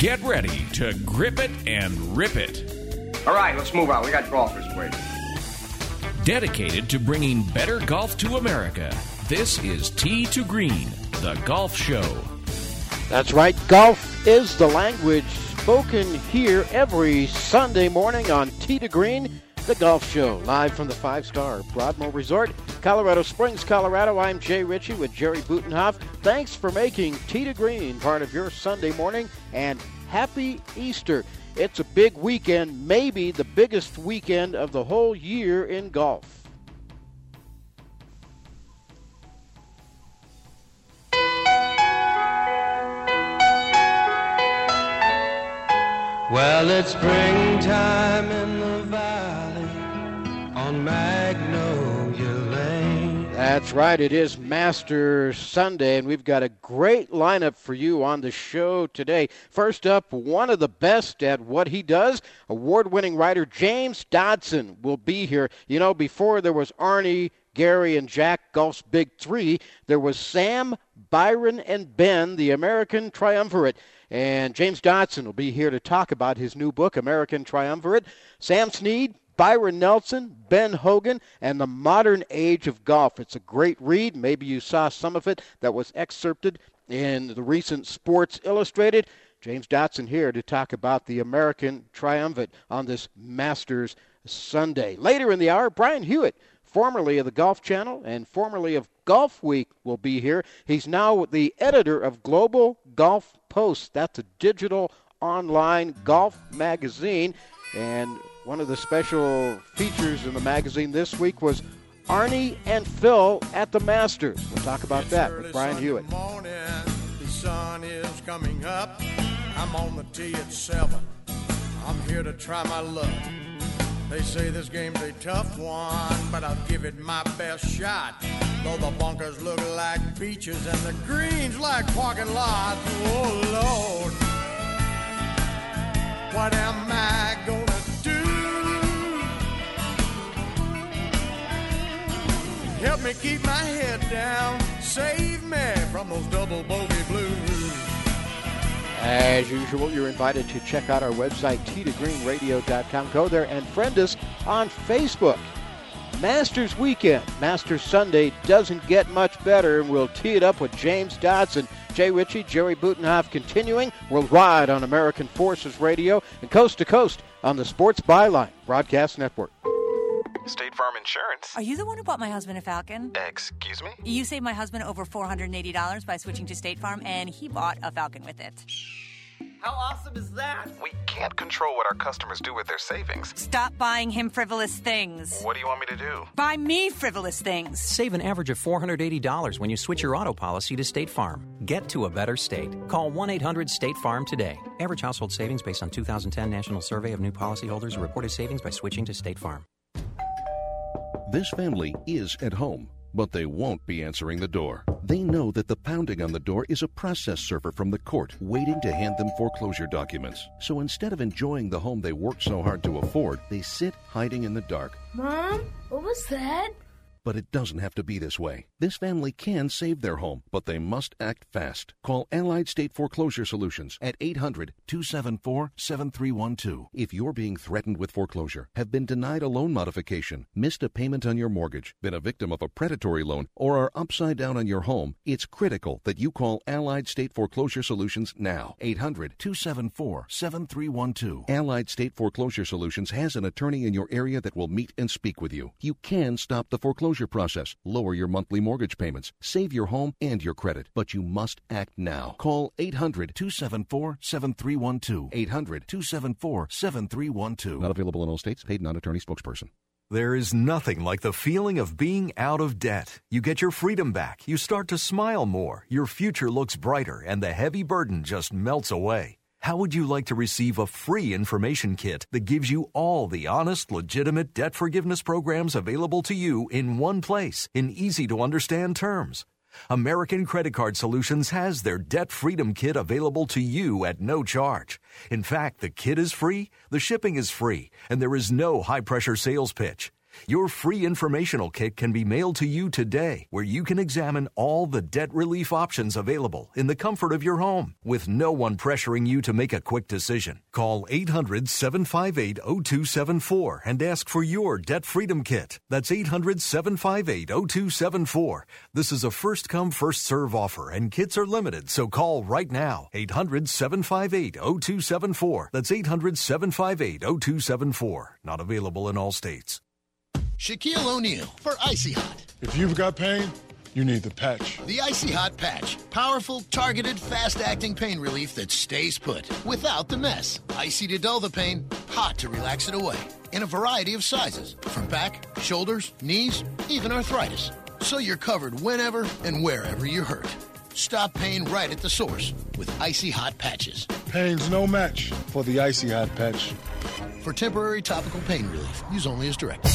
Get ready to grip it and rip it. All right, let's move on. We got golfers waiting. Dedicated to bringing better golf to America, this is Tee to Green, the golf show. That's right. Golf is the language spoken here every Sunday morning on Tee to Green, the golf show. Live from the 5-star Broadmoor Resort, Colorado Springs, Colorado. I'm Jay Ritchie with Jerry Butenhoff. Thanks for making Tee to Green part of your Sunday morning, and happy Easter. It's a big weekend, maybe the biggest weekend of the whole year in golf. Well, it's springtime in the valley on Magnolia Lane. That's right, it is Masters Sunday, and we've got a great lineup for you on the show today. First up, one of the best at what he does, award-winning writer James Dodson will be here. You know, before there was Arnie, Gary, and Jack, golf's big three, there was Sam, Byron, and Ben, the American Triumvirate. And James Dodson will be here to talk about his new book, American Triumvirate. Sam Snead, Byron Nelson, Ben Hogan, and the Modern Age of Golf. It's a great read. Maybe you saw some of it that was excerpted in the recent Sports Illustrated. James Dodson here to talk about the American Triumvirate on this Masters Sunday. Later in the hour, Brian Hewitt, formerly of the Golf Channel and formerly of Golf Week, will be here. He's now the editor of Global Golf Post. That's a digital online golf magazine. And one of the special features in the magazine this week was Arnie and Phil at the Masters. We'll talk about that with Brian Hewitt. Morning, the sun is coming up. I'm on the tee at 7. I'm here to try my luck. They say this game's a tough one, but I'll give it my best shot. Though the bunkers look like beaches and the greens like parking lots. Oh, Lord, what am I gonna do? Help me keep my head down. Save me from those double bogey blues. As usual, you're invited to check out our website, teetogreenradio.com. Go there and friend us on Facebook. Masters Weekend, Masters Sunday doesn't get much better, and we'll tee it up with James Dodson. Jay Ritchie, Jerry Butenhoff continuing worldwide on American Forces Radio and coast to coast on the Sports Byline Broadcast Network. State Farm Insurance. Are you the one who bought my husband a Falcon? Excuse me? You saved my husband over $480 by switching to State Farm, and he bought a Falcon with it. How awesome is that? We can't control what our customers do with their savings. Stop buying him frivolous things. What do you want me to do? Buy me frivolous things. Save an average of $480 when you switch your auto policy to State Farm. Get to a better state. Call 1-800-STATE-FARM today. Average household savings based on 2010 National Survey of New Policyholders reported savings by switching to State Farm. This family is at home, but they won't be answering the door. They know that the pounding on the door is a process server from the court waiting to hand them foreclosure documents. So instead of enjoying the home they worked so hard to afford, they sit hiding in the dark. Mom, what was that? But it doesn't have to be this way. This family can save their home, but they must act fast. Call Allied State Foreclosure Solutions at 800-274-7312. If you're being threatened with foreclosure, have been denied a loan modification, missed a payment on your mortgage, been a victim of a predatory loan, or are upside down on your home, it's critical that you call Allied State Foreclosure Solutions now. 800-274-7312. Allied State Foreclosure Solutions has an attorney in your area that will meet and speak with you. You can stop the foreclosure process, lower your monthly mortgage payments, save your home and your credit, but you must act now. Call 800-274-7312. 800-274-7312. Not available in all states. Paid non-attorney spokesperson. There is nothing like the feeling of being out of debt. You get your freedom back. You start to smile more. Your future looks brighter, and the heavy burden just melts away. How would you like to receive a free information kit that gives you all the honest, legitimate debt forgiveness programs available to you in one place in easy-to-understand terms? American Credit Card Solutions has their Debt Freedom Kit available to you at no charge. In fact, the kit is free, the shipping is free, and there is no high-pressure sales pitch. Your free informational kit can be mailed to you today, where you can examine all the debt relief options available in the comfort of your home, with no one pressuring you to make a quick decision. Call 800-758-0274 and ask for your Debt Freedom Kit. That's 800-758-0274. This is a first-come, first-serve offer, and kits are limited, so call right now. 800-758-0274. That's 800-758-0274. Not available in all states. Shaquille O'Neal for Icy Hot. If you've got pain, you need the patch. The Icy Hot Patch. Powerful, targeted, fast-acting pain relief that stays put without the mess. Icy to dull the pain, hot to relax it away. In a variety of sizes, from back, shoulders, knees, even arthritis. So you're covered whenever and wherever you're hurt. Stop pain right at the source with Icy Hot Patches. Pain's no match for the Icy Hot Patch. For temporary topical pain relief, use only as directed.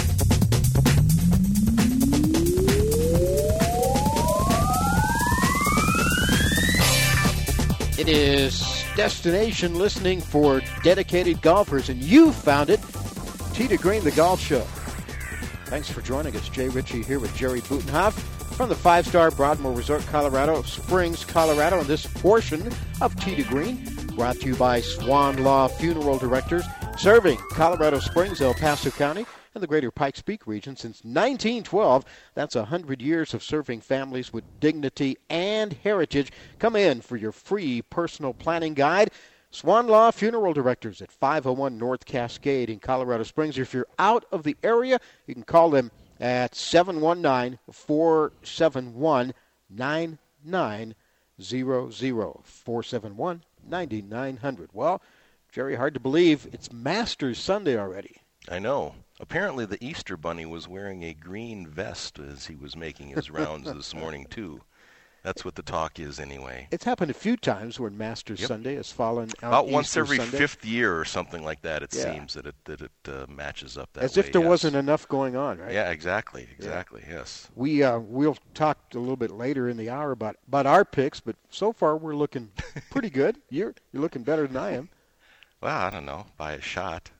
It is destination listening for dedicated golfers, and you found it. Tee to Green, the Golf Show. Thanks for joining us. Jay Ritchie here with Jerry Butenhoff from the 5-star Broadmoor Resort, Colorado Springs, Colorado. And this portion of Tee to Green brought to you by Swan Law Funeral Directors, serving Colorado Springs, El Paso County, and the greater Pikes Peak region since 1912. That's 100 years of serving families with dignity and heritage. Come in for your free personal planning guide. Swan Law Funeral Directors at 501 North Cascade in Colorado Springs. If you're out of the area, you can call them at 719-471-9900. 471-9900. Well, Jerry, hard to believe it's Masters Sunday already. I know. Apparently the Easter Bunny was wearing a green vest as he was making his rounds this morning, too. That's what the talk is anyway. It's happened a few times when Masters Sunday has fallen out. About once Easter every Sunday. fifth year or something like that, it seems that it matches up that way. As if there wasn't enough going on, right? Yeah, exactly, yes. We'll talk a little bit later in the hour about our picks, but so far we're looking pretty good. You're looking better than I am. Well, I don't know, by a shot.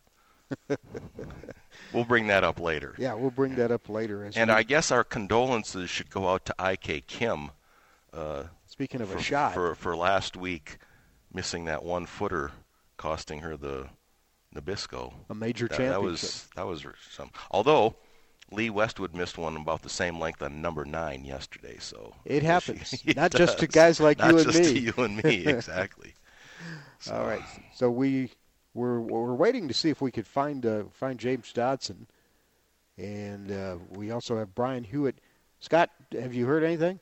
We'll bring that up later. Yeah, we'll bring that up later. I guess our condolences should go out to IK Kim. Speaking of a shot. For last week, missing that 1-footer, costing her the Nabisco. A major championship. That was some. Although Lee Westwood missed one about the same length on number 9 yesterday. So it happens. Not just to guys like you and me. Not just to you and me, exactly. So. All right. So we're waiting to see if we could find James Dodson, and we also have Brian Hewitt. Scott, have you heard anything?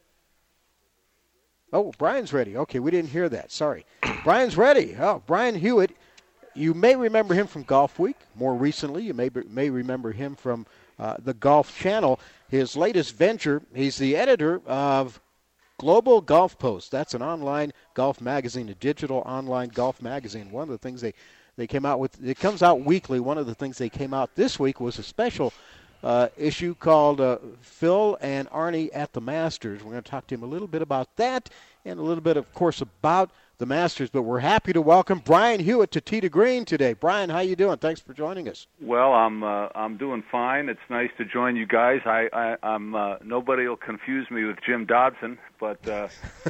Oh, Brian's ready. Okay, we didn't hear that. Sorry. Brian's ready. Oh, Brian Hewitt. You may remember him from Golf Week. More recently, you may remember him from the Golf Channel. His latest venture, he's the editor of Global Golf Post. That's an online golf magazine, a digital online golf magazine. One of the things they came out with, it comes out weekly. One of the things they came out this week was a special issue called Phil and Arnie at the Masters. We're going to talk to him a little bit about that and a little bit, of course, about the Masters. But we're happy to welcome Brian Hewitt to Tee to Green today. Brian, how you doing? Thanks for joining us. Well, I'm doing fine. It's nice to join you guys. I'm nobody will confuse me with Jim Dodson, but I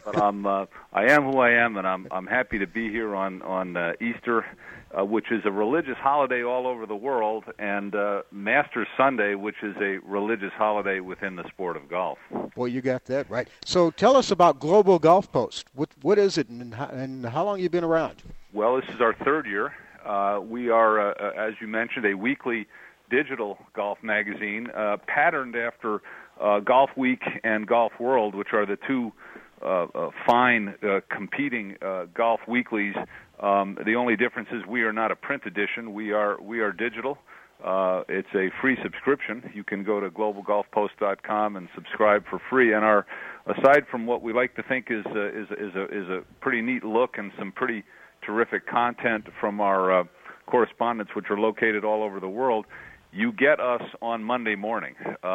am who I am, and I'm happy to be here on Easter, which is a religious holiday all over the world, and Masters Sunday, which is a religious holiday within the sport of golf. Well, you got that right. So tell us about Global Golf Post. What is it, and how long have you been around? Well, this is our third year. We are, as you mentioned, a weekly digital golf magazine patterned after Golf Week and Golf World, which are the two fine competing golf weeklies. The only difference is we are not a print edition. We are digital. It's a free subscription. You can go to globalgolfpost.com and subscribe for free. And aside from what we like to think is a pretty neat look and some pretty terrific content from our correspondents, which are located all over the world, you get us on Monday morning.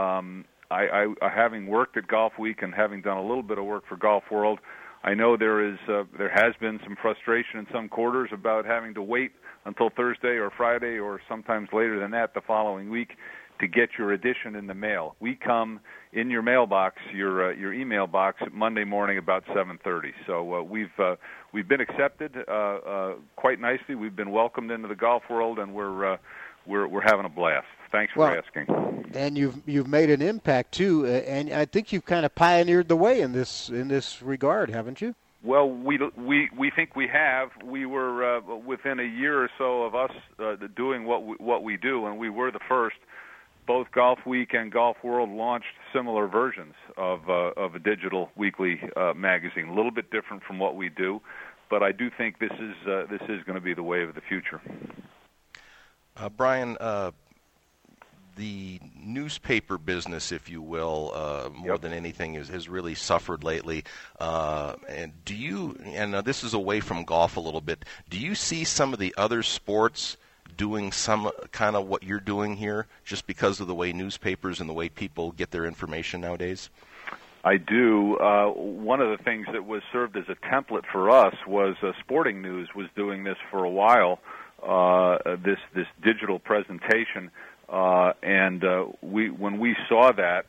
I having worked at Golf Week and having done a little bit of work for Golf World, I know there has been some frustration in some quarters about having to wait until Thursday or Friday or sometimes later than that the following week to get your edition in the mail. We come in your mailbox, your email box, Monday morning about 7:30. So we've been accepted quite nicely. We've been welcomed into the golf world, and we're having a blast. Thanks for asking. And you've made an impact too, and I think you've kind of pioneered the way in this regard, haven't you? Well, we think we have. We were within a year or so of us doing what we do, and we were the first. Both Golf Week and Golf World launched similar versions of a digital weekly magazine, a little bit different from what we do, but I do think this is going to be the wave of the future. Brian, the newspaper business, if you will, more than anything, has really suffered lately. And this is away from golf a little bit, do you see some of the other sports doing some kind of what you're doing here just because of the way newspapers and the way people get their information nowadays? I do. One of the things that was served as a template for us was Sporting News was doing this for a while, this digital presentation. And when we saw that,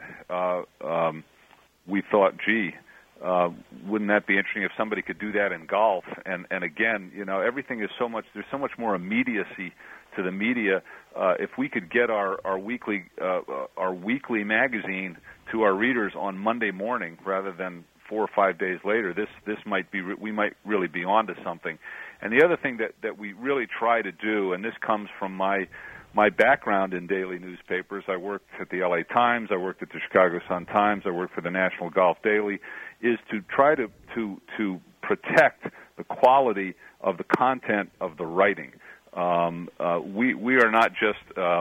we thought, gee, wouldn't that be interesting if somebody could do that in golf? And again, everything is there's so much more immediacy to the media. If we could get our weekly magazine to our readers on Monday morning rather than 4 or 5 days later, we might really be onto something. And the other thing that we really try to do, and this comes from my background in daily newspapers. I worked at the LA Times, I worked at the Chicago Sun-Times, I worked for the National Golf Daily, is to try to protect the quality of the content of the writing. We are not just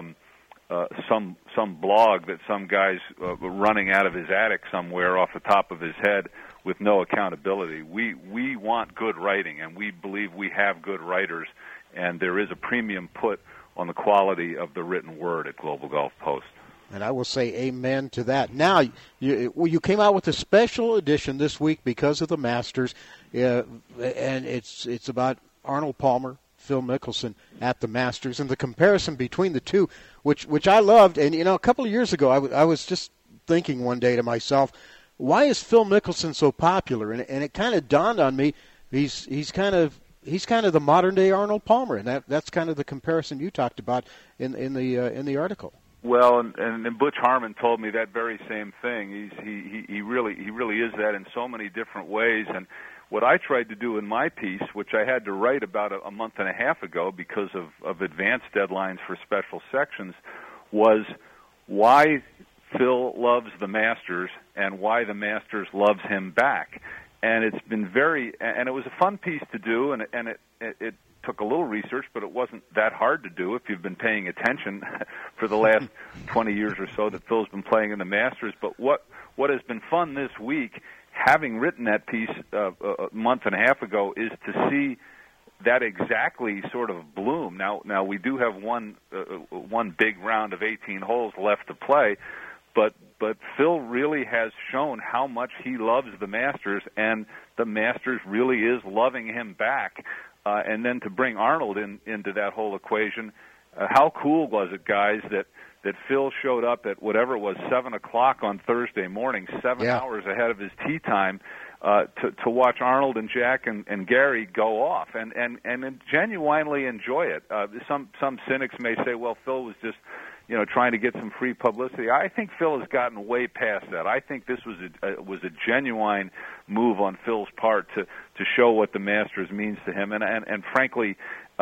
some blog that some guy's running out of his attic somewhere off the top of his head with no accountability. We want good writing, and we believe we have good writers, and there is a premium put on the quality of the written word at Global Golf Post. And I will say amen to that. Now, you came out with a special edition this week because of the Masters, and it's about Arnold Palmer, Phil Mickelson at the Masters, and the comparison between the two, which I loved. And, a couple of years ago, I was just thinking one day to myself, why is Phil Mickelson so popular? And it kind of dawned on me, he's kind of the modern day Arnold Palmer, and that's kind of the comparison you talked about in the article. Well, and Butch Harmon told me that very same thing. He really is that in so many different ways. And what I tried to do in my piece, which I had to write about a month and a half ago because of advanced deadlines for special sections, was why Phil loves the Masters and why the Masters loves him back. And it's been and it was a fun piece to do, and it took a little research, but it wasn't that hard to do if you've been paying attention for the last 20 years or so that Phil's been playing in the Masters. But what has been fun this week, having written that piece a month and a half ago, is to see that exactly sort of bloom. Now we do have one big round of 18 holes left to play, but Phil really has shown how much he loves the Masters, and the Masters really is loving him back. And then to bring Arnold into that whole equation, how cool was it, guys, that Phil showed up at whatever it was, 7 o'clock on Thursday morning, 7 hours ahead of his tee time, to watch Arnold and Jack and Gary go off and genuinely enjoy it. Some cynics may say, well, Phil was just trying to get some free publicity. I think Phil has gotten way past that. I think this was a genuine move on Phil's part to show what the Masters means to him. And frankly,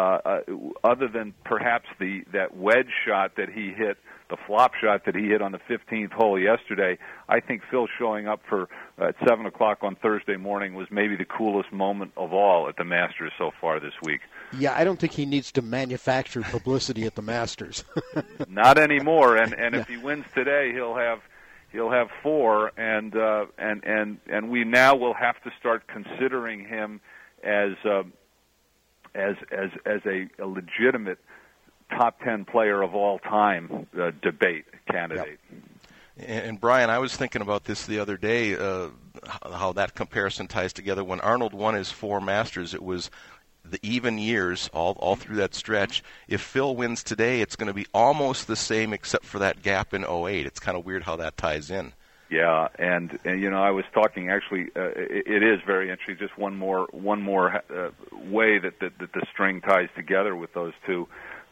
other than perhaps that wedge shot that he hit, the flop shot that he hit on the 15th hole yesterday, I think Phil showing up at 7 o'clock on Thursday morning was maybe the coolest moment of all at the Masters so far this week. Yeah, I don't think he needs to manufacture publicity at the Masters. Not anymore. And if he wins today, he'll have 4, and we now will have to start considering him as a legitimate top 10 player of all time debate candidate. Yep. And Brian, I was thinking about this the other day, how that comparison ties together. When Arnold won his 4 Masters, it was the even years all through that stretch. If Phil wins today, it's going to be almost the same except for that gap in 08. It's kind of weird how that ties in. Yeah, and I was talking actually. It is very interesting. Just one more way that the string ties together with those two.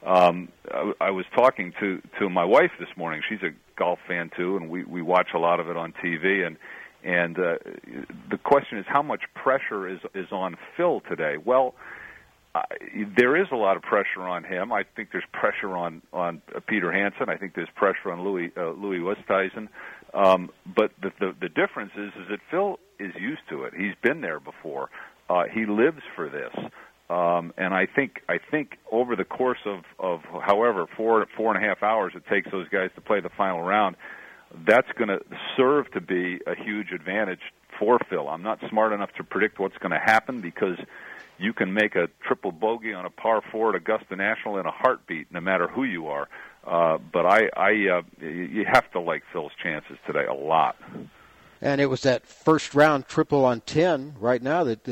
I was talking to my wife this morning. She's a golf fan too, and we watch a lot of it on TV. And the question is, how much pressure is on Phil today? Well, there is a lot of pressure on him. I think there's pressure on Peter Hansen. I think there's pressure on Louis Oosthuizen. But the difference is that Phil is used to it. He's been there before. He lives for this. And I think over the course of however 4.5 hours it takes those guys to play the final round, that's going to serve to be a huge advantage for Phil. I'm not smart enough to predict what's going to happen because you can make a triple bogey on a par 4 at Augusta National in a heartbeat, no matter who you are. But you have to like Phil's chances today a lot. And it was that first round triple on 10 right now that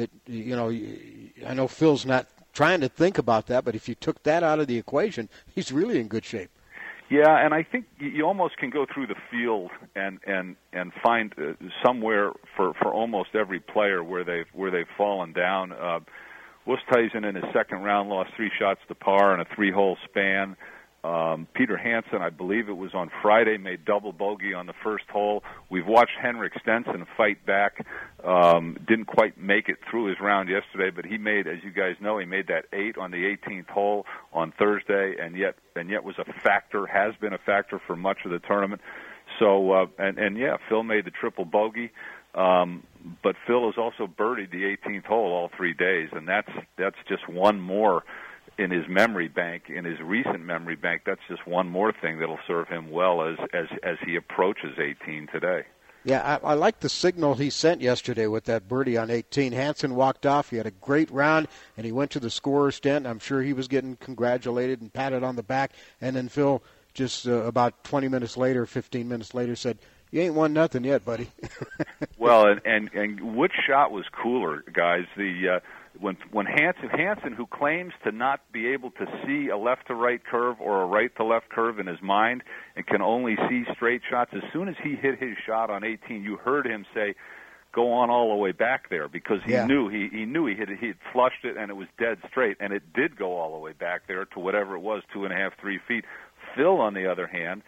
I know Phil's not trying to think about that, but if you took that out of the equation, he's really in good shape. Yeah, and I think you almost can go through the field and find somewhere for almost every player where they've fallen down. Oosthuizen in his second round lost 3 shots to par in a 3-hole span. Peter Hansen, I believe it was on Friday, made double bogey on the first hole. We've watched Henrik Stenson fight back. Didn't quite make it through his round yesterday, but he made, as you guys know, he made that 8 on the 18th hole on Thursday, and yet was a factor, has been a factor for much of the tournament. So, Phil made the triple bogey. But Phil has also birdied the 18th hole all 3 days, and that's just one more in his memory bank, in his recent memory bank. That's just one more thing that'll serve him well as he approaches 18 today. Yeah, I like the signal he sent yesterday with that birdie on 18. Hansen walked off. He had a great round, and he went to the scorer's tent. I'm sure he was getting congratulated and patted on the back. And then Phil, just about 20 minutes later, 15 minutes later, said, "You ain't won nothing yet, buddy." Well, and which shot was cooler, guys? When Hansen, who claims to not be able to see a left to right curve or a right to left curve in his mind and can only see straight shots, as soon as he hit his shot on 18, you heard him say, "Go on all the way back there," because he knew he had flushed it and it was dead straight, and it did go all the way back there to whatever it was, 2.5, 3 feet. Phil, on the other hand,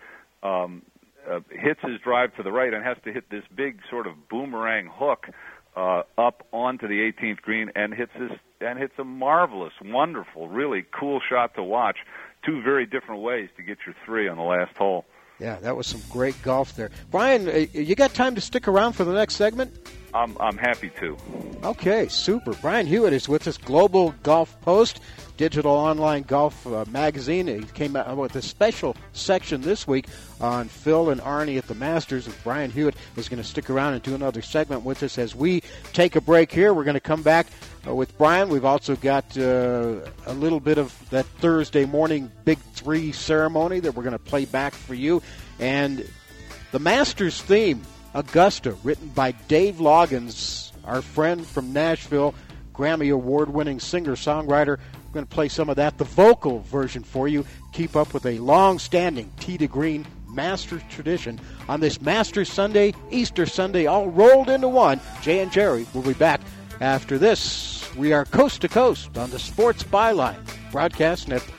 hits his drive to the right and has to hit this big sort of boomerang hook up onto the 18th green and hits a marvelous, wonderful, really cool shot to watch. 2 very different ways to get your 3 on the last hole. Yeah, that was some great golf there. Brian, you got time to stick around for the next segment? I'm happy to. Okay, super. Brian Hewitt is with us, Global Golf Post, digital online golf magazine. He came out with a special section this week on Phil and Arnie at the Masters, and Brian Hewitt is going to stick around and do another segment with us as we take a break here. We're going to come back with Brian. We've also got a little bit of that Thursday morning Big 3 ceremony that we're going to play back for you, and the Masters theme, Augusta, written by Dave Loggins, our friend from Nashville, Grammy Award-winning singer-songwriter. We're going to play some of that, the vocal version for you. Keep up with a long-standing Tee to Green Masters tradition on this Masters Sunday, Easter Sunday, all rolled into one. Jay and Jerry will be back after this. We are coast to coast on the Sports Byline Broadcast Network.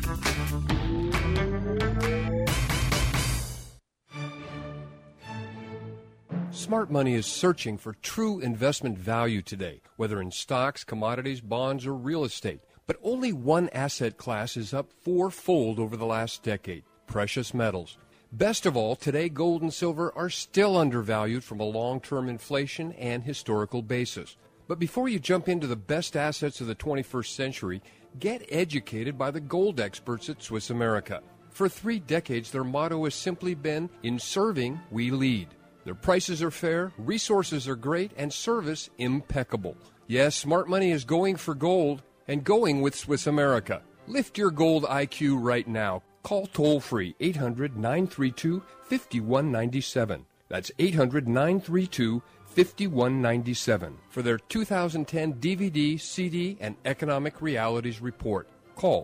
Smart money is searching for true investment value today, whether in stocks, commodities, bonds, or real estate. But only one asset class is up 4-fold over the last decade: precious metals. Best of all, today gold and silver are still undervalued from a long-term inflation and historical basis. But before you jump into the best assets of the 21st century, get educated by the gold experts at Swiss America. For 3 decades, their motto has simply been, "In serving, we lead." Their prices are fair, resources are great, and service impeccable. Yes, smart money is going for gold and going with Swiss America. Lift your gold IQ right now. Call toll-free 800-932-5197. That's 800-932-5197. 5197 for their 2010 DVD, CD, and Economic Realities Report. Call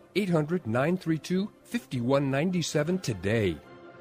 800-932-5197 today.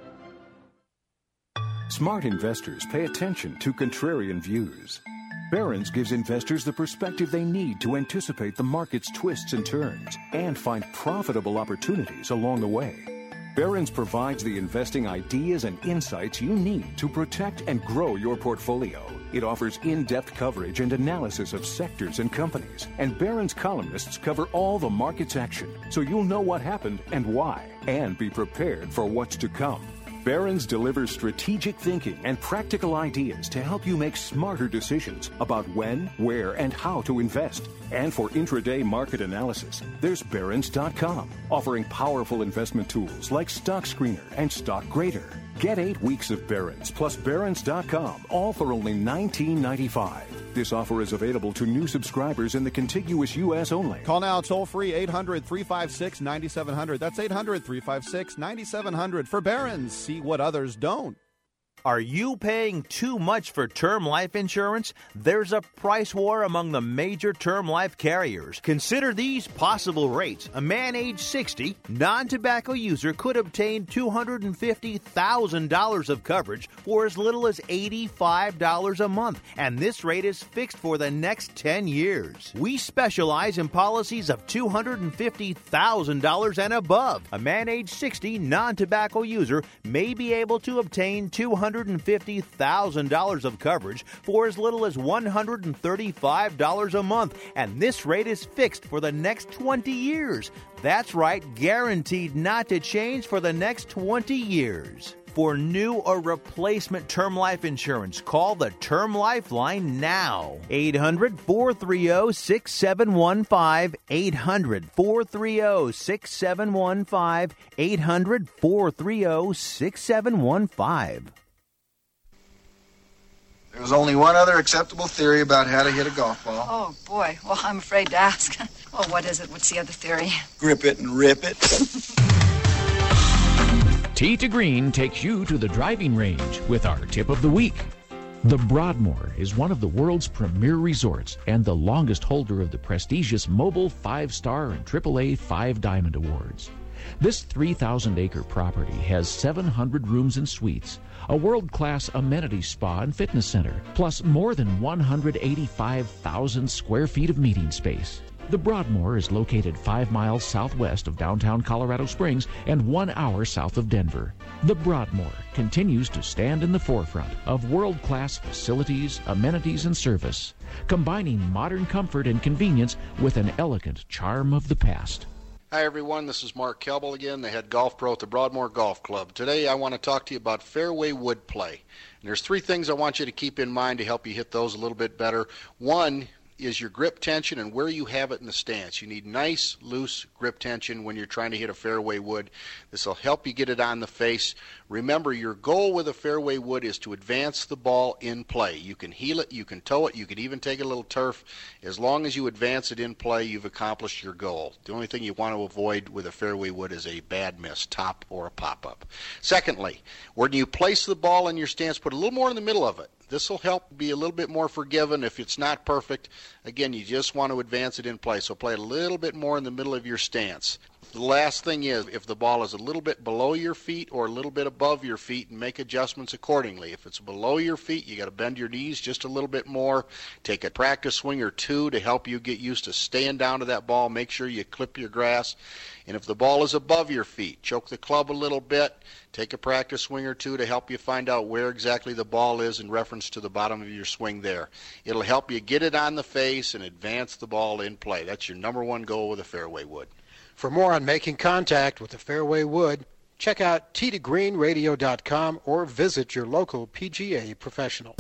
Smart investors pay attention to contrarian views. Barron's gives investors the perspective they need to anticipate the market's twists and turns and find profitable opportunities along the way. Barron's provides the investing ideas and insights you need to protect and grow your portfolio. It offers in-depth coverage and analysis of sectors and companies, and Barron's columnists cover all the market's action, so you'll know what happened and why, and be prepared for what's to come. Barron's delivers strategic thinking and practical ideas to help you make smarter decisions about when, where, and how to invest. And for intraday market analysis, there's Barron's.com, offering powerful investment tools like Stock Screener and Stock Grader. Get 8 weeks of Barron's plus Barron's.com, all for only $19.95. This offer is available to new subscribers in the contiguous U.S. only. Call now toll-free 800-356-9700. That's 800-356-9700 for Barron's. See what others don't. Are you paying too much for term life insurance? There's a price war among the major term life carriers. Consider these possible rates. A man age 60, non-tobacco user could obtain $250,000 of coverage for as little as $85 a month, and this rate is fixed for the next 10 years. We specialize in policies of $250,000 and above. A man age 60, non-tobacco user may be able to obtain $250,000 of coverage for as little as $135 a month, and this rate is fixed for the next 20 years. That's right, guaranteed not to change for the next 20 years. For new or replacement term life insurance, call the Term Lifeline now. 800-430-6715. 800-430-6715. 800-430-6715. There was only one other acceptable theory about how to hit a golf ball. Oh, boy. Well, I'm afraid to ask. Well, what is it? What's the other theory? Grip it and rip it. Tee to Green takes you to the driving range with our tip of the week. The Broadmoor is one of the world's premier resorts and the longest holder of the prestigious Mobile 5-Star and AAA 5 Diamond Awards. This 3,000-acre property has 700 rooms and suites, a world-class amenity spa and fitness center, plus more than 185,000 square feet of meeting space. The Broadmoor is located 5 miles southwest of downtown Colorado Springs and 1 hour south of Denver. The Broadmoor continues to stand in the forefront of world-class facilities, amenities, and service, combining modern comfort and convenience with an elegant charm of the past. Hi everyone, this is Mark Kelbel again, the head golf pro at the Broadmoor Golf Club. Today I want to talk to you about fairway wood play. And there's 3 things I want you to keep in mind to help you hit those a little bit better. One is your grip tension and where you have it in the stance. You need nice, loose grip tension when you're trying to hit a fairway wood. This will help you get it on the face. Remember, your goal with a fairway wood is to advance the ball in play. You can heel it, you can toe it, you can even take a little turf. As long as you advance it in play, you've accomplished your goal. The only thing you want to avoid with a fairway wood is a bad miss, top or a pop-up. Secondly, when you place the ball in your stance, put a little more in the middle of it. This will help be a little bit more forgiving if it's not perfect. Again, you just want to advance it in play, so play a little bit more in the middle of your stance. The last thing is, if the ball is a little bit below your feet or a little bit above your feet, and make adjustments accordingly. If it's below your feet, you got to bend your knees just a little bit more. Take a practice swing or 2 to help you get used to staying down to that ball. Make sure you clip your grass. And if the ball is above your feet, choke the club a little bit. Take a practice swing or 2 to help you find out where exactly the ball is in reference to the bottom of your swing there. It'll help you get it on the face and advance the ball in play. That's your number 1 goal with a fairway wood. For more on making contact with the fairway wood, check out teetogreenradio.com or visit your local PGA professional.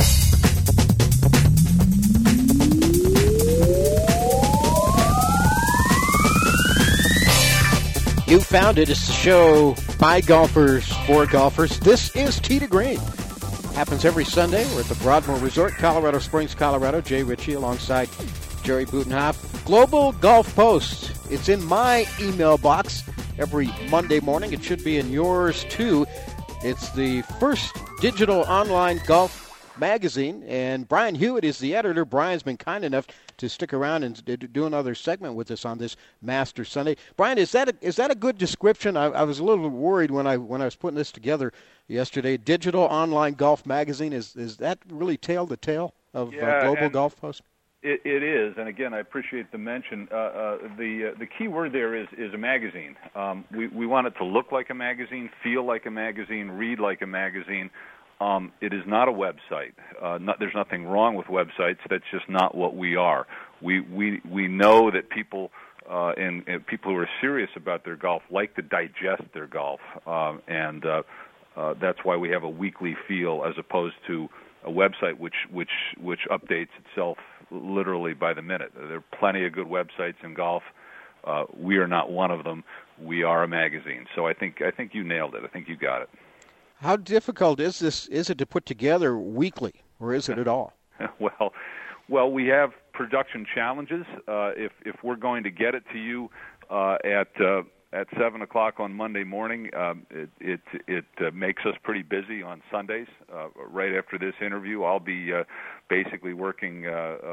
You found it. It's the show by golfers for golfers. This is Tee to Green. Happens every Sunday. We're at the Broadmoor Resort, Colorado Springs, Colorado. Jay Ritchie alongside Jerry Butenhoff. Global Golf Post. It's in my email box every Monday morning. It should be in yours, too. It's the first digital online golf Magazine, and Brian Hewitt is the editor. Brian's been kind enough to stick around and do another segment with us on this Masters Sunday. Brian, is that a good description? I was a little worried when I was putting this together yesterday. Digital online golf magazine, is that really the tale of Global Golf Post? It is, and again, I appreciate the mention. The key word there is a magazine. We want it to look like a magazine, feel like a magazine, read like a magazine. It is not a website. There's nothing wrong with websites. That's just not what we are. We know that people and people who are serious about their golf like to digest their golf, and that's why we have a weekly feel as opposed to a website which updates itself literally by the minute. There are plenty of good websites in golf. We are not one of them. We are a magazine. So I think you nailed it. I think you got it. How difficult is it to put together weekly, or is it at all? Well, we have production challenges. If we're going to get it to you at 7 o'clock on Monday morning, it makes us pretty busy on Sundays. Right after this interview, I'll be basically working.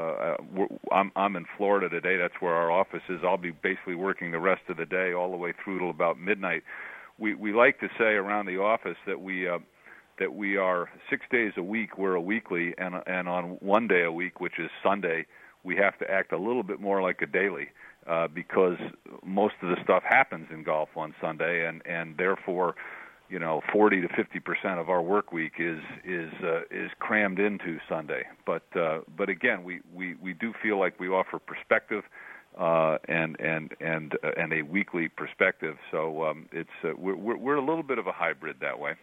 I'm in Florida today. That's where our office is. I'll be basically working the rest of the day all the way through till about midnight. We like to say around the office that we are 6 days a week. We're a weekly, and on one day a week, which is Sunday, we have to act a little bit more like a daily. Because most of the stuff happens in golf on Sunday, and therefore, 40 to 50% of our work week is crammed into Sunday. But again, we do feel like we offer perspective and a weekly perspective. So we're a little bit of a hybrid that way.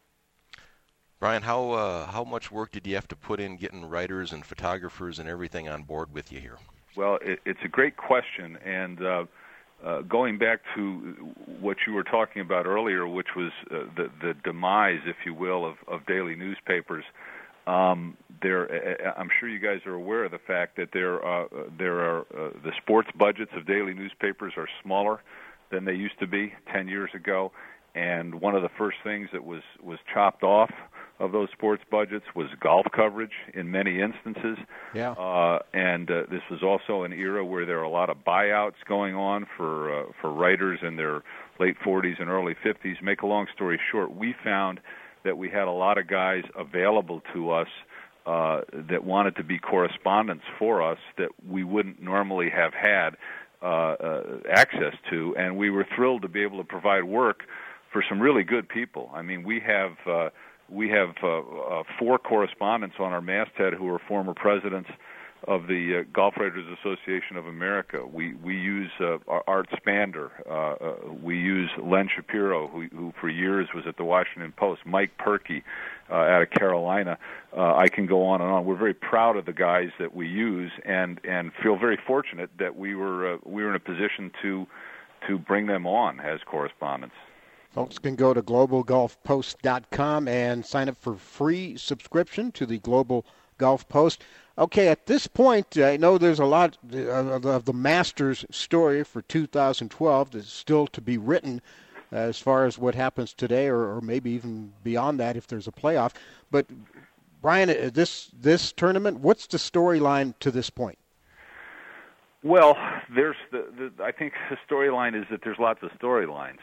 Brian, how much work did you have to put in getting writers and photographers and everything on board with you here? Well, it's a great question, and going back to what you were talking about earlier, which was the demise, if you will, of daily newspapers. I'm sure you guys are aware of the fact that there are the sports budgets of daily newspapers are smaller than they used to be 10 years ago, and one of the first things that was chopped off of those sports budgets was golf coverage in many instances. Yeah. And this was also an era where there are a lot of buyouts going on for writers in their late 40s and early 50s. Make a long story short, we found that we had a lot of guys available to us that wanted to be correspondents for us that we wouldn't normally have had access to, and we were thrilled to be able to provide work for some really good people. I mean, we have 4 correspondents on our masthead who are former presidents of the Golf Writers Association of America. We use Art Spander. We use Len Shapiro, who for years was at the Washington Post. Mike Perkey out of Carolina. I can go on and on. We're very proud of the guys that we use, and feel very fortunate that we were in a position to bring them on as correspondents. Folks can go to globalgolfpost.com and sign up for free subscription to the Global Golf Post. Okay, at this point, I know there's a lot of the Masters story for 2012 that's still to be written as far as what happens today or maybe even beyond that if there's a playoff. But, Brian, this tournament, what's the storyline to this point? Well, there's I think the storyline is that there's lots of storylines.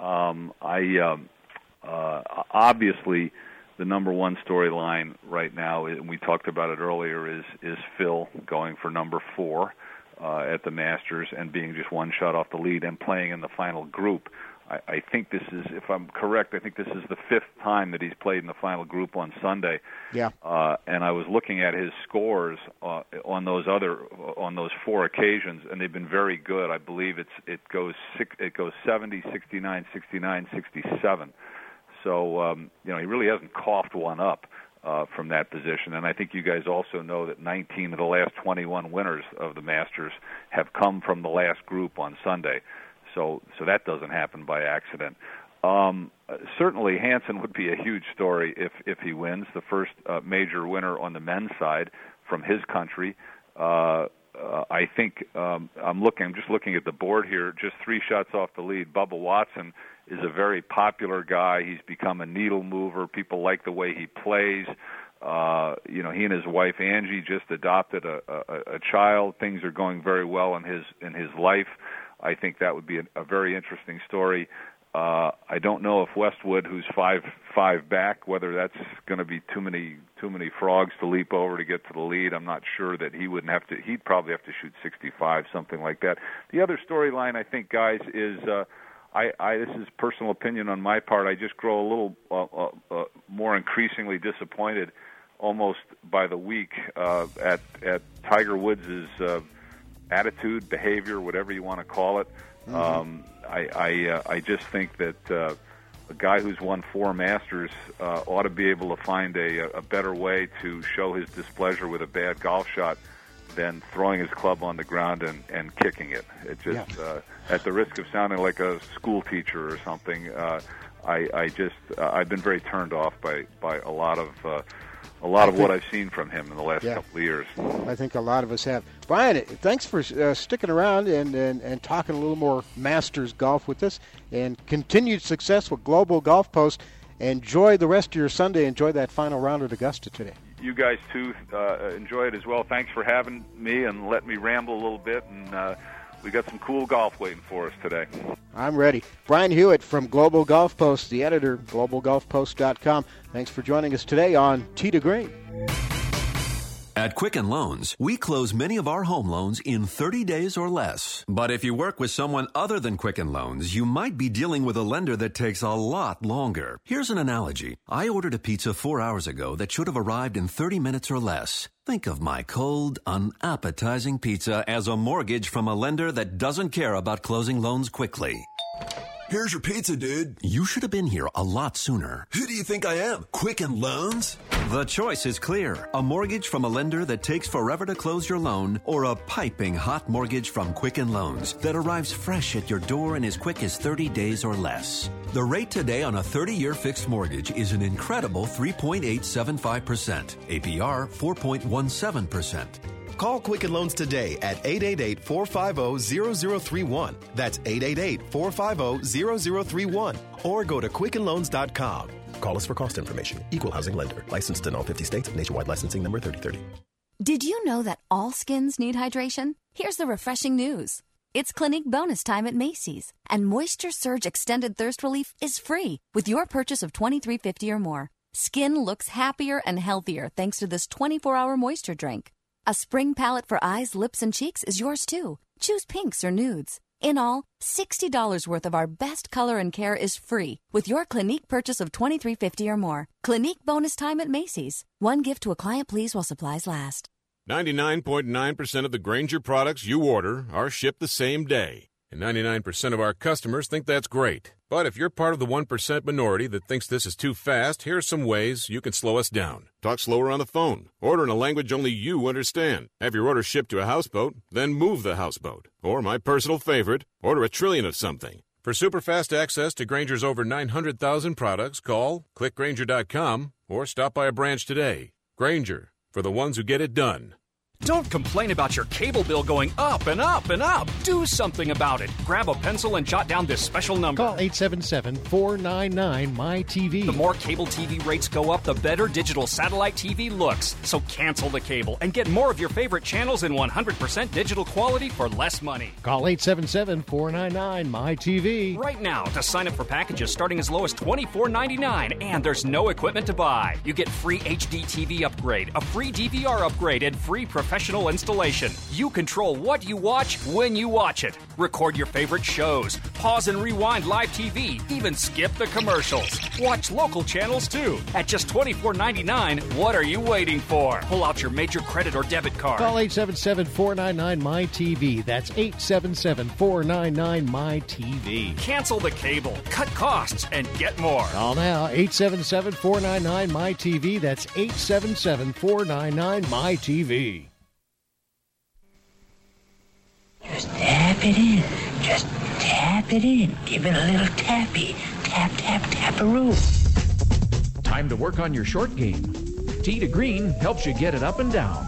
Obviously, the number one storyline right now, and we talked about it earlier, is Phil going for number 4 at the Masters and being just one shot off the lead and playing in the final group. I think this is, if I'm correct, I think this is the 5th time that he's played in the final group on Sunday. Yeah. And I was looking at his scores on those 4 occasions, and they've been very good. I believe it goes 70, 69, 69, 67. So he really hasn't coughed one up from that position. And I think you guys also know that 19 of the last 21 winners of the Masters have come from the last group on Sunday. So that doesn't happen by accident. Certainly, Hansen would be a huge story if he wins, the first major winner on the men's side from his country. I think I'm just looking at the board here, just 3 shots off the lead. Bubba Watson is a very popular guy. He's become a needle mover. People like the way he plays. He and his wife Angie just adopted a child. Things are going very well in his life. I think that would be a very interesting story. I don't know if Westwood, who's 5 back, whether that's going to be too many frogs to leap over to get to the lead. I'm not sure that he wouldn't have to. He'd probably have to shoot 65, something like that. The other storyline, I think, guys, is this is personal opinion on my part. I just grow a little more increasingly disappointed, almost by the week, at Tiger Woods' attitude, behavior, whatever you want to call it. Mm-hmm. I just think that a guy who's won 4 Masters ought to be able to find a better way to show his displeasure with a bad golf shot than throwing his club on the ground and kicking it. It just, at the risk of sounding like a school teacher or something, I've been very turned off by a lot of what I've seen from him in the last couple of years. I think a lot of us have. Brian, thanks for sticking around and talking a little more Masters golf with us, and continued success with Global Golf Post. Enjoy the rest of your Sunday. Enjoy that final round at Augusta today. You guys, too, enjoy it as well. Thanks for having me and letting me ramble a little bit, and we got some cool golf waiting for us today. I'm ready. Brian Hewitt from Global Golf Post, the editor, globalgolfpost.com. Thanks for joining us today on Tee to Green. At Quicken Loans, we close many of our home loans in 30 days or less. But if you work with someone other than Quicken Loans, you might be dealing with a lender that takes a lot longer. Here's an analogy. I ordered a pizza 4 hours ago that should have arrived in 30 minutes or less. Think of my cold, unappetizing pizza as a mortgage from a lender that doesn't care about closing loans quickly. Here's your pizza, dude. You should have been here a lot sooner. Who do you think I am? Quicken Loans? The choice is clear. A mortgage from a lender that takes forever to close your loan, or a piping hot mortgage from Quicken Loans that arrives fresh at your door in as quick as 30 days or less. The rate today on a 30-year fixed mortgage is an incredible 3.875%. APR 4.17%. Call Quicken Loans today at 888-450-0031. That's 888-450-0031. Or go to QuickenLoans.com. Call us for cost information. Equal housing lender. Licensed in all 50 states. Nationwide licensing number 3030. Did you know that all skins need hydration? Here's the refreshing news. It's Clinique bonus time at Macy's. And Moisture Surge Extended Thirst Relief is free with your purchase of $23.50 or more. Skin looks happier and healthier thanks to this 24-hour moisture drink. A spring palette for eyes, lips, and cheeks is yours, too. Choose pinks or nudes. In all, $60 worth of our best color and care is free with your Clinique purchase of $23.50 or more. Clinique bonus time at Macy's. One gift to a client, please, while supplies last. 99.9% of the Grainger products you order are shipped the same day. And 99% of our customers think that's great. But if you're part of the 1% minority that thinks this is too fast, here are some ways you can slow us down. Talk slower on the phone. Order in a language only you understand. Have your order shipped to a houseboat, then move the houseboat. Or my personal favorite, order a trillion of something. For super fast access to Grainger's over 900,000 products, call, click Grainger.com, or stop by a branch today. Grainger, for the ones who get it done. Don't complain about your cable bill going up and up and up. Do something about it. Grab a pencil and jot down this special number. Call 877-499-MY-TV. The more cable TV rates go up, the better digital satellite TV looks. So cancel the cable and get more of your favorite channels in 100% digital quality for less money. Call 877-499-MY-TV. Right now to sign up for packages starting as low as $24.99. And there's no equipment to buy. You get free HD TV upgrade, a free DVR upgrade, and free professional installation. You control what you watch when you watch it. Record your favorite shows. Pause and rewind live TV. Even skip the commercials. Watch local channels too. At just $24.99, what are you waiting for? Pull out your major credit or debit card. Call 877-499-MY-TV. That's 877-499-MY-TV. Cancel the cable, cut costs, and get more. Call now, 877-499-MY-TV. That's 877-499-MY-TV. Just tap it in. Just tap it in. Give it a little tappy. Tap, tap, tap-a-roo. Time to work on your short game. Tee to Green helps you get it up and down.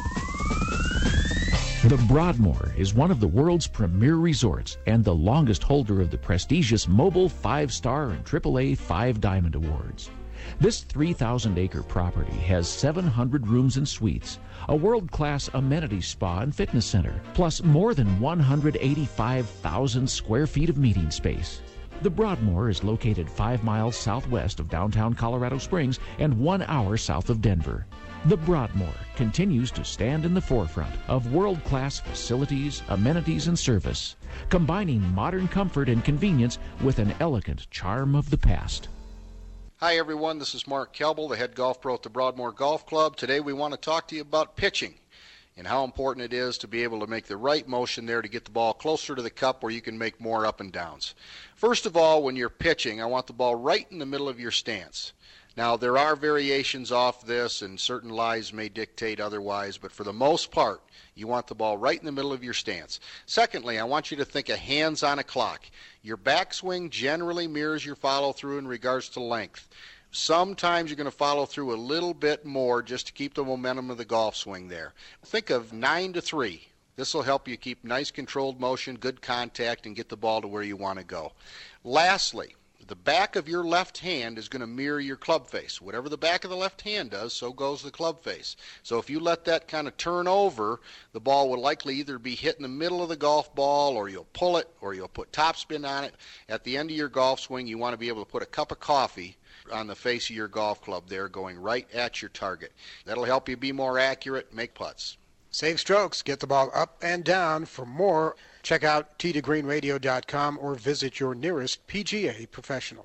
The Broadmoor is one of the world's premier resorts and the longest holder of the prestigious Mobile 5-Star and AAA 5 Diamond Awards. This 3,000-acre property has 700 rooms and suites, a world-class amenity spa and fitness center, plus more than 185,000 square feet of meeting space. The Broadmoor is located 5 miles southwest of downtown Colorado Springs and 1 hour south of Denver. The Broadmoor continues to stand in the forefront of world-class facilities, amenities, and service, combining modern comfort and convenience with an elegant charm of the past. Hi, everyone. This is Mark Kelbel, the head golf pro at the Broadmoor Golf Club. Today we want to talk to you about pitching and how important it is to be able to make the right motion there to get the ball closer to the cup where you can make more up and downs. First of all, when you're pitching, I want the ball right in the middle of your stance. Now, there are variations off this, and certain lies may dictate otherwise, but for the most part, you want the ball right in the middle of your stance. Secondly, I want you to think of hands on a clock. Your backswing generally mirrors your follow-through in regards to length. Sometimes you're going to follow through a little bit more just to keep the momentum of the golf swing there. Think of 9-3. This will help you keep nice controlled motion, good contact, and get the ball to where you want to go. Lastly, the back of your left hand is going to mirror your club face. Whatever the back of the left hand does, so goes the club face. So if you let that kind of turn over, the ball will likely either be hit in the middle of the golf ball, or you'll pull it, or you'll put topspin on it. At the end of your golf swing, you want to be able to put a cup of coffee on the face of your golf club there, going right at your target. That'll help you be more accurate, make putts. Save strokes, get the ball up and down. For more, check out t2greenradio.com or visit your nearest PGA professional.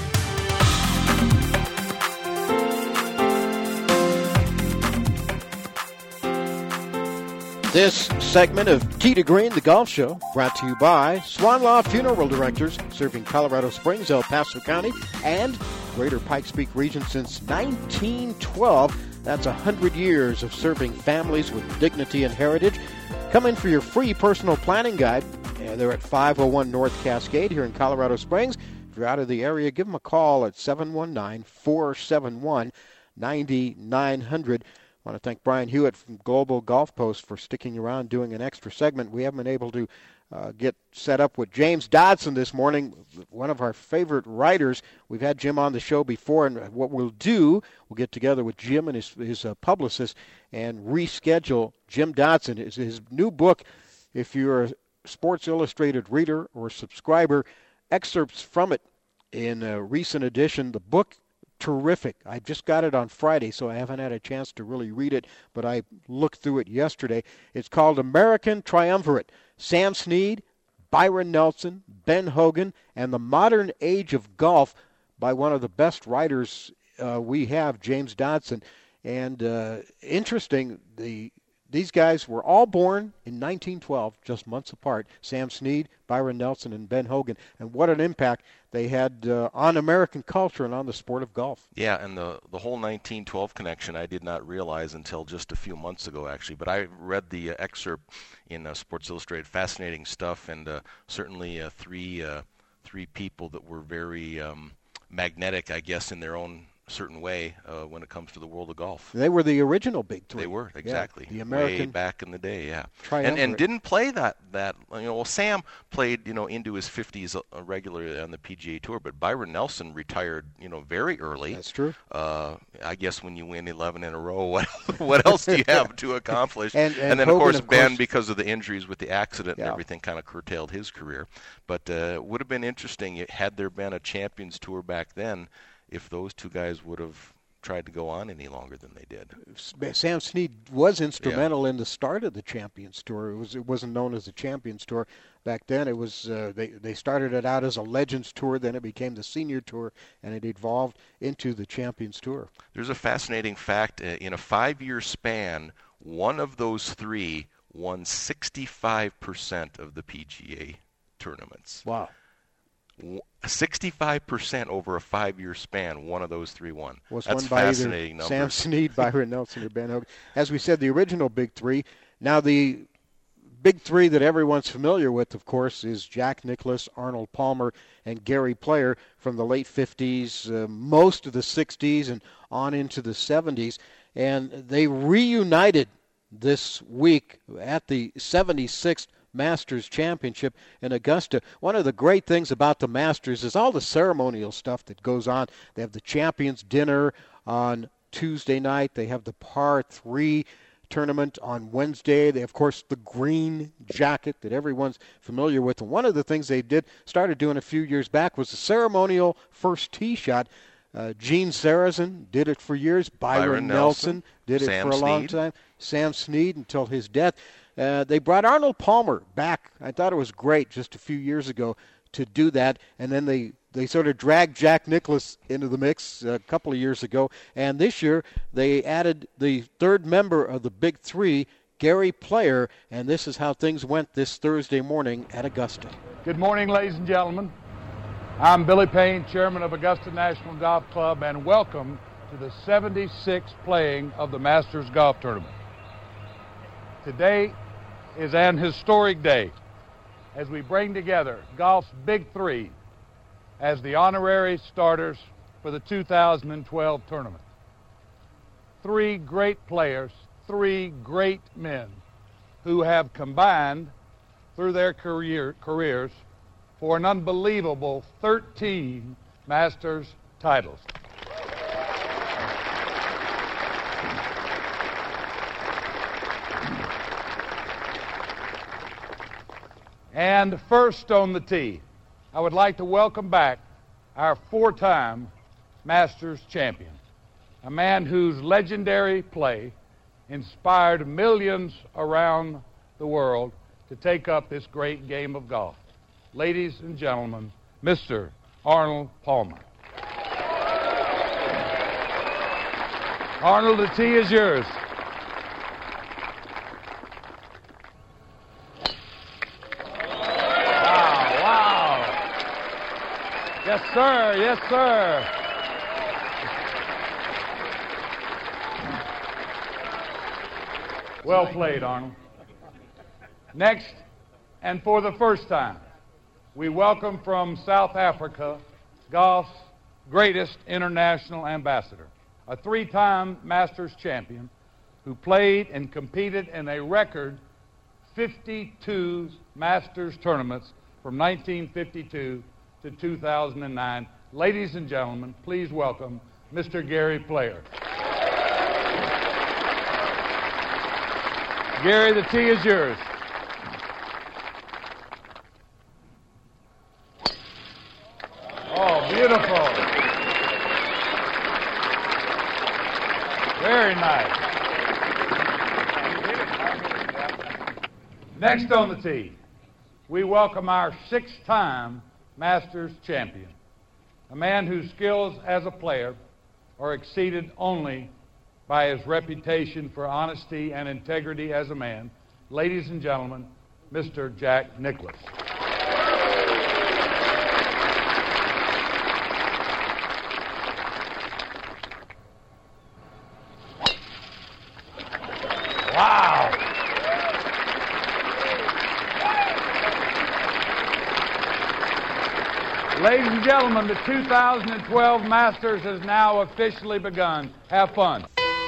This segment of Tee to Green, the golf show, brought to you by Swan Law Funeral Directors, serving Colorado Springs, El Paso County, and Greater Pikes Peak region since 1912. That's 100 years of serving families with dignity and heritage. Come in for your free personal planning guide. They're at 501 North Cascade here in Colorado Springs. If you're out of the area, give them a call at 719-471-9900. I want to thank Brian Hewitt from Global Golf Post for sticking around doing an extra segment. We haven't been able to get set up with James Dodson this morning, one of our favorite writers. We've had Jim on the show before, and what we'll do, we'll get together with Jim and his publicist and reschedule Jim Dodson. His new book, if you're a Sports Illustrated reader or subscriber, excerpts from it in a recent edition. The book, terrific. I just got it on Friday, so I haven't had a chance to really read it, but I looked through it yesterday. It's called American Triumvirate: Sam Snead, Byron Nelson, Ben Hogan, and the Modern Age of Golf, by one of the best writers we have, James Dodson. And interesting, these guys were all born in 1912, just months apart. Sam Snead, Byron Nelson, and Ben Hogan. And what an impact they had on American culture and on the sport of golf. Yeah, and the whole 1912 connection I did not realize until just a few months ago, actually. But I read the excerpt in Sports Illustrated. Fascinating stuff, and certainly three people that were very magnetic, I guess, in their own certain way when it comes to the world of golf. They were the original big three. They were, exactly. Yeah, the American way back in the day, yeah. And didn't play that well, Sam played, into his 50s regularly on the PGA Tour, but Byron Nelson retired, very early. That's true. I guess when you win 11 in a row, what else do you have to accomplish? and then, Hogan, of course, Ben, because of the injuries with the accident and everything, kind of curtailed his career. But it would have been interesting had there been a Champions Tour back then, if those two guys would have tried to go on any longer than they did. Sam Snead was instrumental in the start of the Champions Tour. It wasn't known as the Champions Tour back then. It was they started it out as a Legends Tour, then it became the Senior Tour, and it evolved into the Champions Tour. There's a fascinating fact. In a 5-year span, one of those three won 65% of the PGA tournaments. Wow. 65% over a 5-year span, one of those three won. Was That's won by fascinating either numbers. Sam Snead, Byron Nelson, or Ben Hogan. As we said, the original big three. Now the big three that everyone's familiar with, of course, is Jack Nicklaus, Arnold Palmer, and Gary Player from the late 50s, most of the 60s, and on into the 70s. And they reunited this week at the 76th Masters Championship in Augusta. One of the great things about the Masters is all the ceremonial stuff that goes on. They have the Champions Dinner on Tuesday night. They have the Par 3 tournament on Wednesday. They, of course, the green jacket that everyone's familiar with. And one of the things they started doing a few years back was the ceremonial first tee shot. Gene Sarazen did it for years. Byron Nelson did it for a long time. Sam Snead until his death. They brought Arnold Palmer back. I thought it was great just a few years ago to do that. And then they sort of dragged Jack Nicklaus into the mix a couple of years ago. And this year they added the third member of the Big Three, Gary Player. And this is how things went this Thursday morning at Augusta. Good morning, ladies and gentlemen. I'm Billy Payne, chairman of Augusta National Golf Club, and welcome to the 76th playing of the Masters Golf Tournament. Today is an historic day as we bring together golf's Big Three as the honorary starters for the 2012 tournament. Three great players, three great men who have combined through their careers for an unbelievable 13 Masters titles. And first on the tee, I would like to welcome back our four-time Masters champion, a man whose legendary play inspired millions around the world to take up this great game of golf. Ladies and gentlemen, Mr. Arnold Palmer. Arnold, the tee is yours. Wow. Yes, sir. Yes, sir. Well played, Arnold. Next, and for the first time, we welcome from South Africa, golf's greatest international ambassador, a three-time Masters champion who played and competed in a record 52 Masters tournaments from 1952 to 2009. Ladies and gentlemen, please welcome Mr. Gary Player. Gary, the tee is yours. Oh, beautiful. Very nice. Next on the tee, we welcome our six-time Masters champion, a man whose skills as a player are exceeded only by his reputation for honesty and integrity as a man. Ladies and gentlemen, Mr. Jack Nicklaus. Wow. Ladies and gentlemen, the 2012 Masters has now officially begun. Have fun.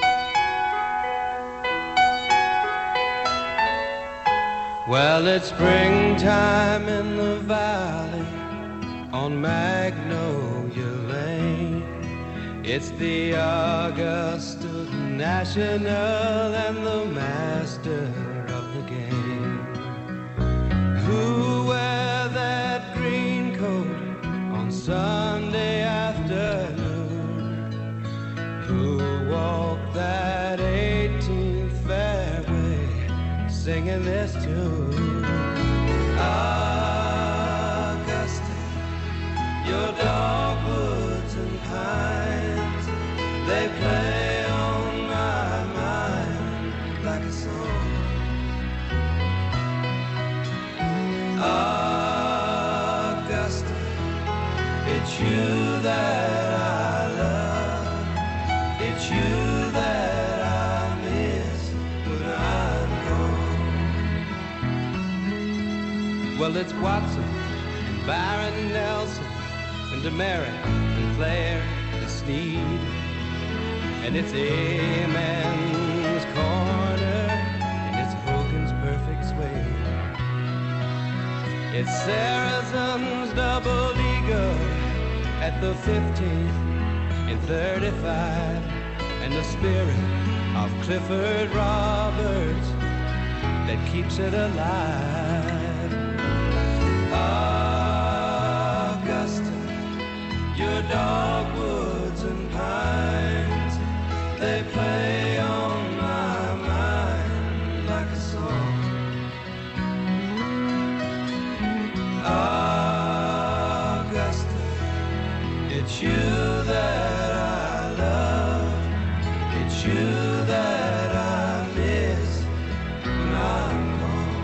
Well, it's springtime in the valley on Magnolia Lane. It's the Augusta National and the master of the game. Who wear that green coat on Sunday afternoon? Who walk that 18th fairway singing this tune? Augusta, your dogwoods and pines, they play on my mind like a song. Augusta, it's you that I love, it's you that I miss when I'm gone. Well, it's Watson and Byron Nelson and DeMary and Claire and Snead, and it's Aman's Corner and it's Hogan's Perfect Swing. It's Saracen's Double Eagle at the 15th and 35, and the spirit of Clifford Roberts that keeps it alive. Augusta, your dogwoods and pines, they play on my mind like a song. Augusta, it's you that I love, it's you that I miss when I'm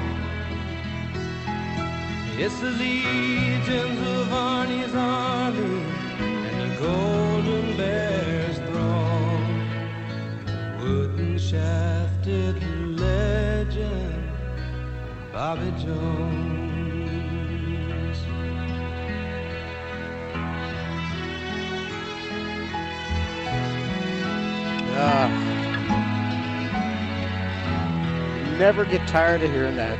gone. It's the legions of Arnie's army and the Golden Bear's throng, wooden shafted legend, Bobby Jones. Never get tired of hearing that.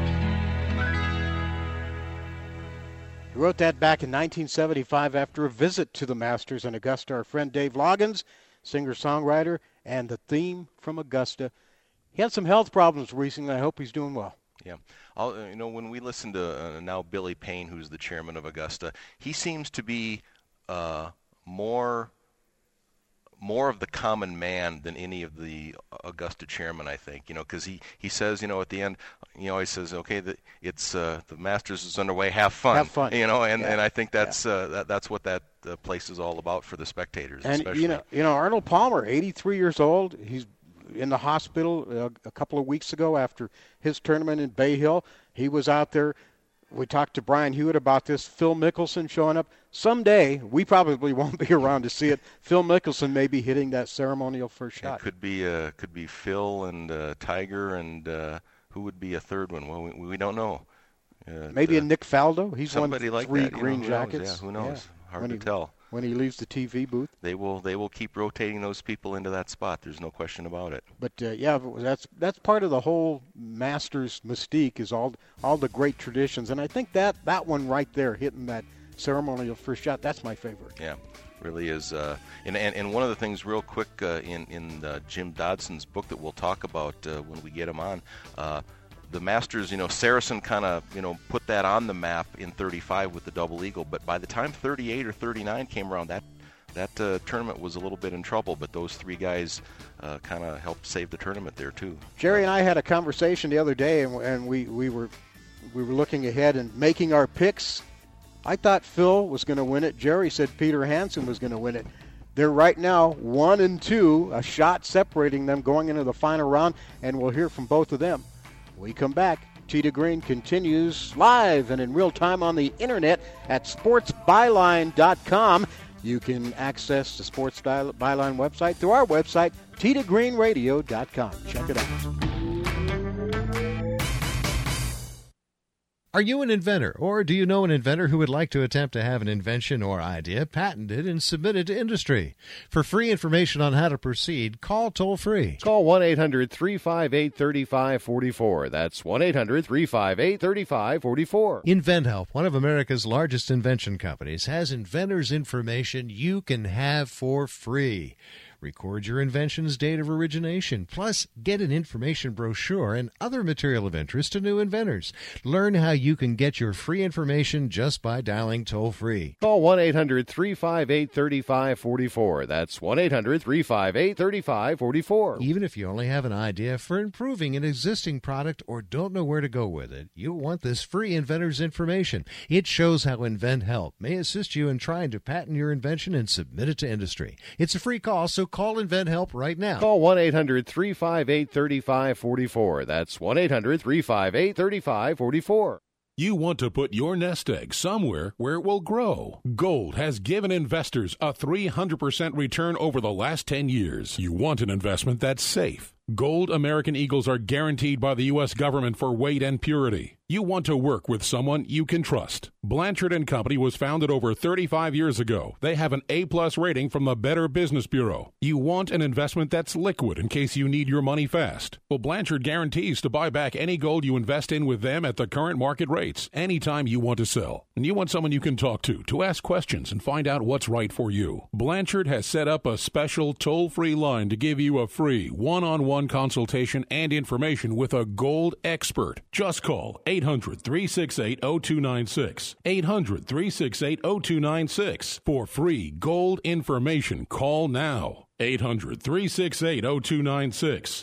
He wrote that back in 1975 after a visit to the Masters in Augusta. Our friend Dave Loggins, singer-songwriter, and the theme from Augusta. He had some health problems recently. I hope he's doing well. Yeah. When we listen to now Billy Payne, who's the chairman of Augusta, he seems to be more of the common man than any of the Augusta chairmen, I think, because he says, at the end, he always says, okay, the Masters is underway, have fun. Have fun. And I think that's what that place is all about for the spectators, and especially. Arnold Palmer, 83 years old, he's in the hospital a couple of weeks ago after his tournament in Bay Hill. He was out there. We talked to Brian Hewitt about this. Phil Mickelson showing up. Someday, we probably won't be around to see it. Phil Mickelson may be hitting that ceremonial first shot. It could be Phil and Tiger, and who would be a third one? Well, we don't know. Maybe a Nick Faldo. He's won somebody like 3 that, green jackets. Who knows? Yeah. Hard to tell. When he leaves the TV booth, they will keep rotating those people into that spot. There's no question about it. But that's part of the whole Masters mystique, is all the great traditions, and I think that one right there, hitting that ceremonial first shot, that's my favorite. Yeah, really is. And one of the things, real quick, in Jim Dodson's book that we'll talk about when we get him on. The Masters, Saracen kind of, put that on the map in 35 with the double eagle. But by the time 38 or 39 came around, that tournament was a little bit in trouble. But those three guys kind of helped save the tournament there too. Jerry and I had a conversation the other day, and we were looking ahead and making our picks. I thought Phil was going to win it. Jerry said Peter Hansen was going to win it. They're right now 1-2, a shot separating them going into the final round, and we'll hear from both of them. We come back. Tee to Green continues live and in real time on the internet at sportsbyline.com. You can access the Sports Byline website through our website, teetogreenradio.com. Check it out. Are you an inventor, or do you know an inventor who would like to attempt to have an invention or idea patented and submitted to industry? For free information on how to proceed, call toll-free. Call 1-800-358-3544. That's 1-800-358-3544. InventHelp, one of America's largest invention companies, has inventors' information you can have for free. Record your invention's date of origination, plus get an information brochure and other material of interest to new inventors. Learn how you can get your free information just by dialing toll-free. Call 1-800-358-3544. That's 1-800-358-3544. Even if you only have an idea for improving an existing product or don't know where to go with it, you'll want this free inventor's information. It shows how InventHelp may assist you in trying to patent your invention and submit it to industry. It's a free call, so call InventHelp right now. Call 1-800-358-3544. That's 1-800-358-3544. You want to put your nest egg somewhere where it will grow. Gold has given investors a 300% return over the last 10 years. You want an investment that's safe, Gold American Eagles are guaranteed by the U.S. government for weight and purity. You want to work with someone you can trust. Blanchard & Company was founded over 35 years ago. They have an A-plus rating from the Better Business Bureau. You want an investment that's liquid in case you need your money fast. Well, Blanchard guarantees to buy back any gold you invest in with them at the current market rates, anytime you want to sell. And you want someone you can talk to ask questions and find out what's right for you. Blanchard has set up a special toll-free line to give you a free one-on-one consultation and information with a gold expert. Just call 800-368-0296. 800-368-0296. For free gold information, call now. 800-368-0296.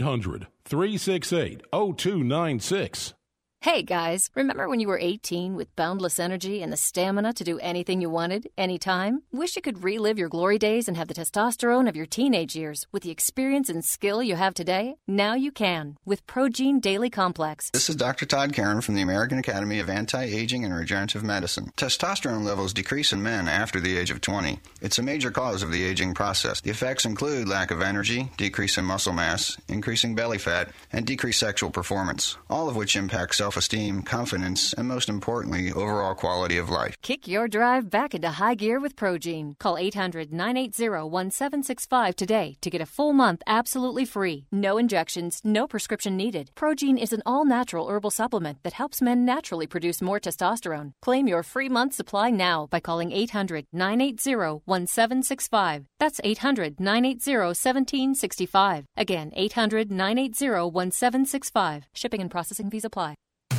800-368-0296. Hey guys, remember when you were 18 with boundless energy and the stamina to do anything you wanted, anytime? Wish you could relive your glory days and have the testosterone of your teenage years with the experience and skill you have today? Now you can with Progene Daily Complex. This is Dr. Todd Karen from the American Academy of Anti-Aging and Regenerative Medicine. Testosterone levels decrease in men after the age of 20. It's a major cause of the aging process. The effects include lack of energy, decrease in muscle mass, increasing belly fat, and decreased sexual performance, all of which impact self-esteem, confidence, and most importantly, overall quality of life. Kick your drive back into high gear with Progene. Call 800-980-1765 today to get a full month absolutely free. No injections, no prescription needed. Progene is an all-natural herbal supplement that helps men naturally produce more testosterone. Claim your free month supply now by calling 800-980-1765. That's 800-980-1765. Again, 800-980-1765. Shipping and processing fees apply.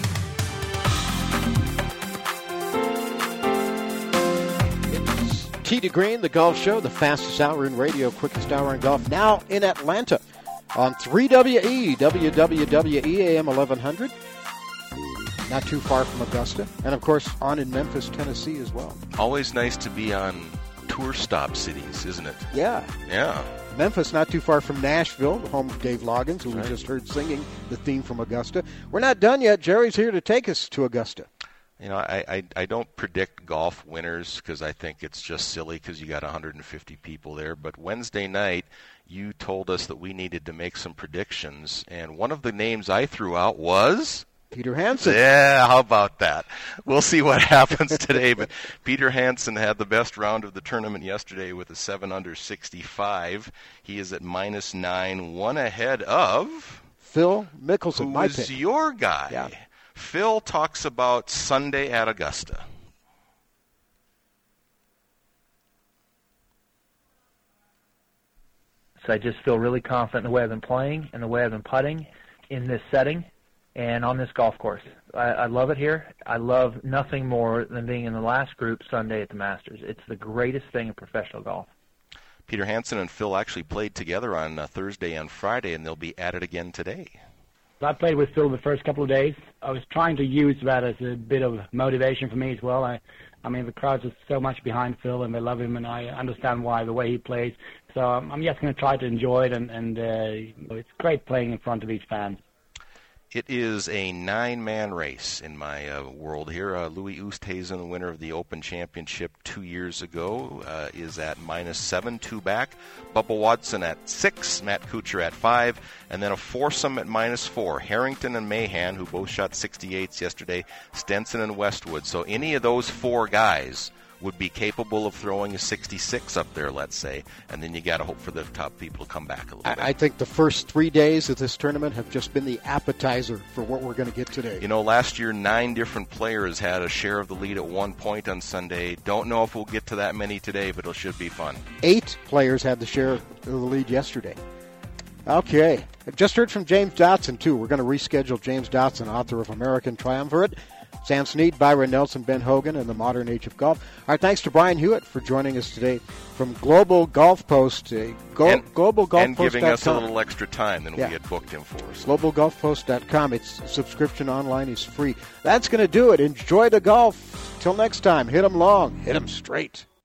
Tee to Green, the golf show, the fastest hour in radio, quickest hour in golf, now in Atlanta on 3WE, WWWE AM 1100. Not too far from Augusta. And, of course, on in Memphis, Tennessee as well. Always nice to be on tour stop cities, isn't it? Yeah. Yeah. Memphis, not too far from Nashville, home of Dave Loggins, who we just heard singing the theme from Augusta. We're not done yet. Jerry's here to take us to Augusta. You know, I don't predict golf winners because I think it's just silly because you got 150 people there. But Wednesday night, you told us that we needed to make some predictions, and one of the names I threw out was Peter Hansen. Yeah, how about that? We'll see what happens today. But Peter Hansen had the best round of the tournament yesterday with a 7 under 65. He is at -9, one ahead of Phil Mickelson. Who is your guy? Yeah. Phil talks about Sunday at Augusta. So I just feel really confident in the way I've been playing and the way I've been putting in this setting and on this golf course. I love it here. I love nothing more than being in the last group Sunday at the Masters. It's the greatest thing in professional golf. Peter Hansen and Phil actually played together on Thursday and Friday, and they'll be at it again today. I played with Phil the first couple of days. I was trying to use that as a bit of motivation for me as well. I mean, the crowds are so much behind Phil, and they love him, and I understand why, the way he plays. So I'm just going to try to enjoy it, and it's great playing in front of these fans. It is a 9-man race in my world here. Louis Oosthuizen, the winner of the Open Championship 2 years ago, is at -7, 2 back. Bubba Watson at 6, Matt Kuchar at 5, and then a foursome at -4. Harrington and Mahan, who both shot 68s yesterday, Stenson and Westwood. So any of those four guys would be capable of throwing a 66 up there, let's say, and then you got to hope for the top people to come back a little bit. I think the first 3 days of this tournament have just been the appetizer for what we're going to get today. You know, last year 9 different players had a share of the lead at one point on Sunday. Don't know if we'll get to that many today, but it should be fun. 8 players had the share of the lead yesterday. Okay. I just heard from James Dotson, too. We're going to reschedule James Dotson, author of American Triumvirate, Sam Snead, Byron Nelson, Ben Hogan, and the Modern Age of Golf. Our thanks to Brian Hewitt for joining us today from Global Golf Post. GlobalGolfPost.com. And giving us a little extra time than we had booked him for. So. GlobalGolfPost.com. Its subscription online is free. That's going to do it. Enjoy the golf. Till next time, hit 'em long, hit 'em straight.